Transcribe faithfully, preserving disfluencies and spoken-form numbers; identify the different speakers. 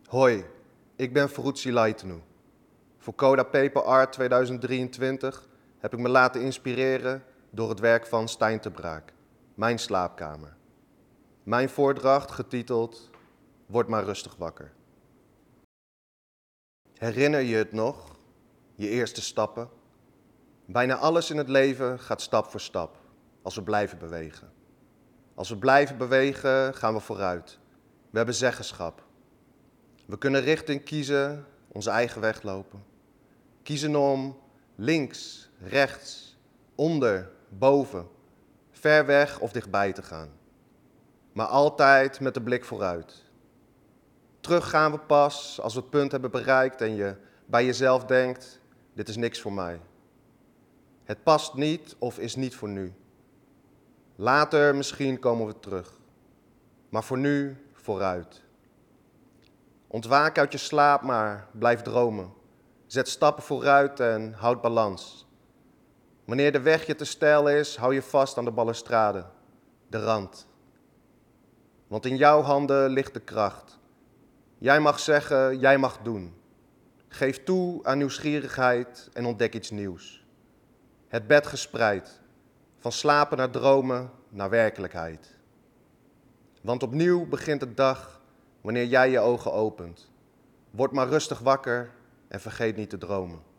Speaker 1: Hoi, ik ben Ferrucci Laitenu. Voor Coda Paper Art tweeduizend drieëntwintig heb ik me laten inspireren door het werk van Stijn te Braak, Mijn slaapkamer. Mijn voordracht getiteld Word maar rustig wakker. Herinner je het nog? Je eerste stappen? Bijna alles in het leven gaat stap voor stap, als we blijven bewegen. Als we blijven bewegen, gaan we vooruit. We hebben zeggenschap. We kunnen richting kiezen, onze eigen weg lopen. Kiezen om links, rechts, onder, boven, ver weg of dichtbij te gaan. Maar altijd met de blik vooruit. Terug gaan we pas als we het punt hebben bereikt en je bij jezelf denkt, dit is niks voor mij. Het past niet of is niet voor nu. Later misschien komen we terug. Maar voor nu vooruit. Ontwaak uit je slaap, maar blijf dromen. Zet stappen vooruit en houd balans. Wanneer de weg je te steil is, hou je vast aan de balustrade, de rand. Want in jouw handen ligt de kracht. Jij mag zeggen, jij mag doen. Geef toe aan nieuwsgierigheid en ontdek iets nieuws. Het bed gespreid, van slapen naar dromen, naar werkelijkheid. Want opnieuw begint de dag wanneer jij je ogen opent. Word maar rustig wakker en vergeet niet te dromen.